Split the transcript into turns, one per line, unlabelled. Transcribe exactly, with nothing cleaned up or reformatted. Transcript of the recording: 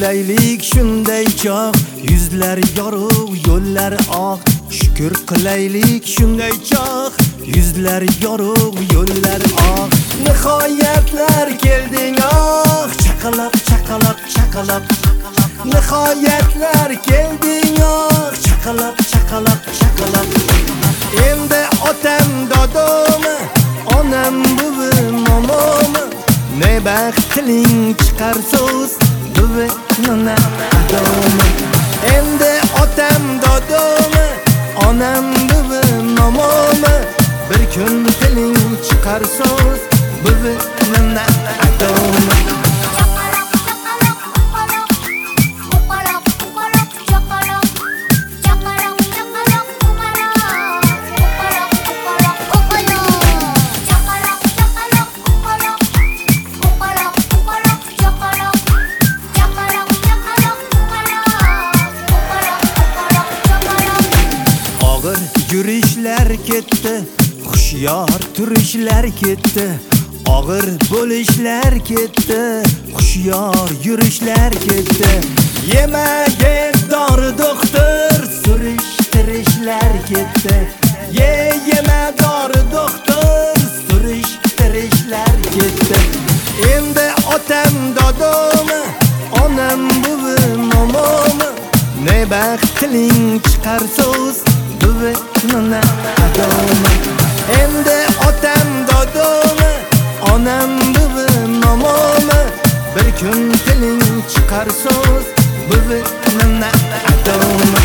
qilaylik shunday choq, yuzlar yorug', yo'llar oq. Shukr qilaylik shunday choq, yuzlar yorug', yo'llar oq. Nihoyatlar kelding oq, chaqaloq chaqaloq chaqaloq. Nihoyatlar kelding oq, chaqaloq chaqaloq chaqaloq. Endi otam dodam, onam buvim momom, ne baxtling chiqar so'z buvi nona adom. Endi otam dodam, onam buvim momom, bir kun tiling chiqar so'z buvi nona adom. Yurishlar ketdi, xushyor turishlar ketdi. Og'ir bo'lishlar ketdi, xushyor yurishlar ketdi. Yemaga dori doktor, surishtirishlar ketdi. Ye yema dori doktor, surishtirishlar ketdi. Endi otam dodam, onam buvim momom, ne baxtling chiqar so'z buvi nona adom. Endi otam dodam, onam buvim momom, bir kun tiling chiqar so'z buvi nona adom.